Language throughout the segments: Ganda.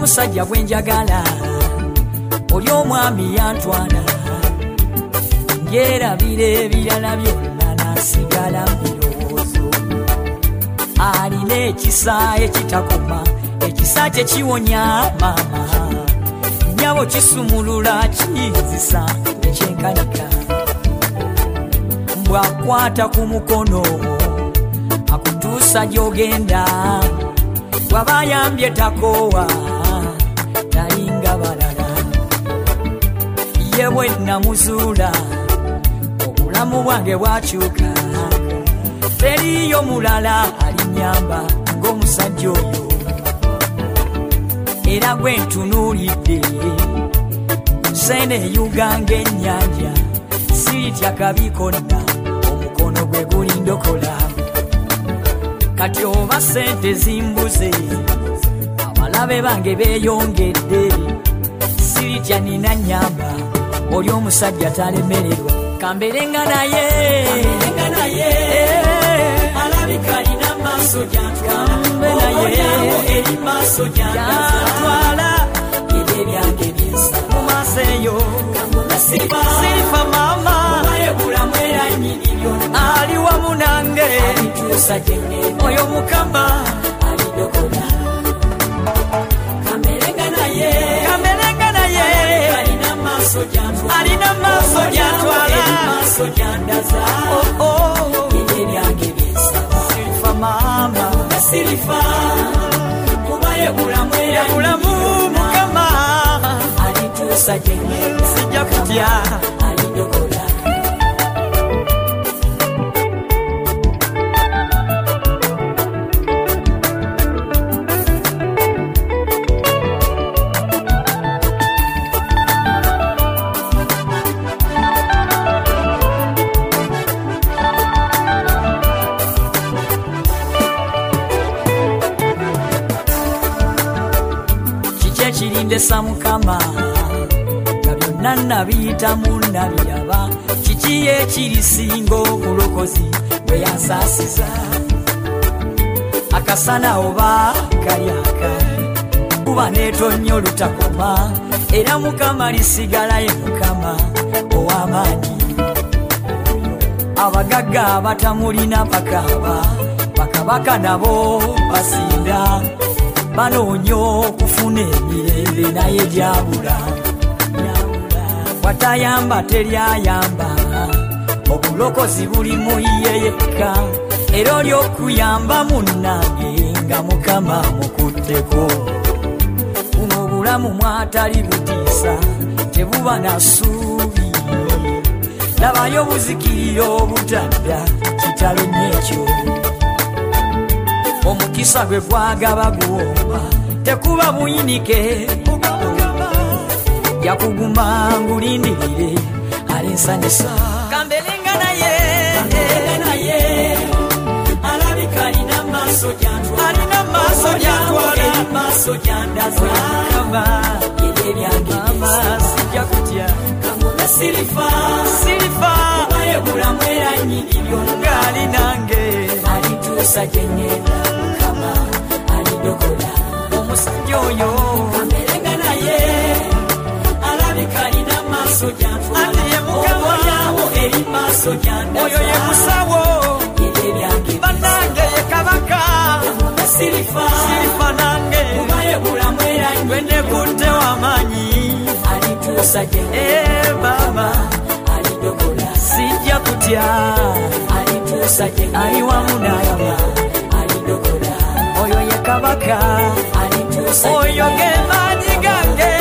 omusajja gwe njagala oli omwami yantwana ngerabira ebirala byonna nasigala mbirowoozo alina ekisa ekitakoma ekisa kyekiwonya maama nyabo kisumulula kiyinzisa ekyenkanika bwakwata ku mukono akutuusa gy'ogenda wabayambye takoowa talinga balala ye bwe namuzuula obulamu bwange bwakyuka teriyo mulala alinyamba ng'omusajja oyo era gwe ntunuulidde sene yuganga ennyanja siritya kabi konna omukono gwe gulindokola kati oba sente zimbuze abalabe bange beeyongedde siritya nina nyamba oli omusajja talemererwa kamberenga naye alabika alina maaso jantwala ebyo ebyange byesa mu maaso eyo sirifa maama bulamu era nnyini byonna ali wamu nange oyo mukama alidokola kamberenga naye alina maaso jantwala ebyo ebyange byesa sirifa maama kubaye bulamu era bulamu mukama alituusa gyengenda sijja kutya alidokola kirindesa mukama nga byonna nabiyitamu nabiraba kiki ekirisinga obulokozi bwe yansaasiza akasana oba kalyaka kuba neetonnya olutakoma era mukama lisigalaye mukama ow'amaanyi abagagga abatamulina bakaaba bakabaka nabo basinda banoonya okufuna emirembe naye gyabula watayamba teryayamba obulokozi buli mu ye yekka era oli okuyamba munnange nga mukama mukutteko buno obulamu mwatali butiisa tebuba na ssuubi labayo obuzikirira obutadda kitalo nyekyo omukisa gwe gwagaba guwomba tekuba buyinike yakuguma ngulindirire alinsanyusa kamberenga naye alabika alina maaso jantwala ebyo ebyange sijja kutya sirifa baye bulamu era nnyini byonna ali nange alituusa gyengenda mukama alidokola omusajja oyo kamberenga naye alabika alina maaso jantwala oboyawo eri maaso jandaza oyo ye musawo ebyo ebyange bannange ye kabaka sirifa nange baye bulamu era nnyini w'amaanyi alituusa gyengenda baba alidokola sijja kutya alituusa gyengenda ali wamu nange alidokola oyo ye kabaka alituusa oyo ge maanyi gange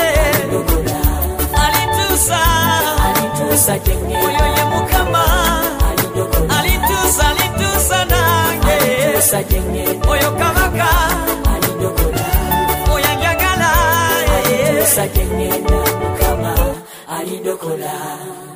alituusa gyengenda oyo ye mukama alituusa nange oyo kabaka alidokola oyo njagala alituusa gyengenda mukama alidokola